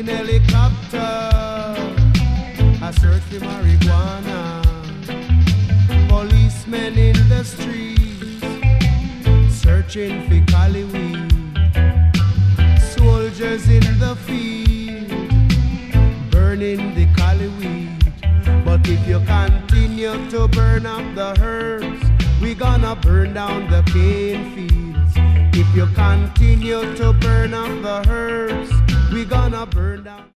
in helicopter, a search for marijuana. Policemen in the streets, searching for cali weed. Soldiers in the field, burning the cali weed. But if you continue to burn up the herbs, we gonna burn down the cane fields. If you continue to burn up the herbs, we gonna burn down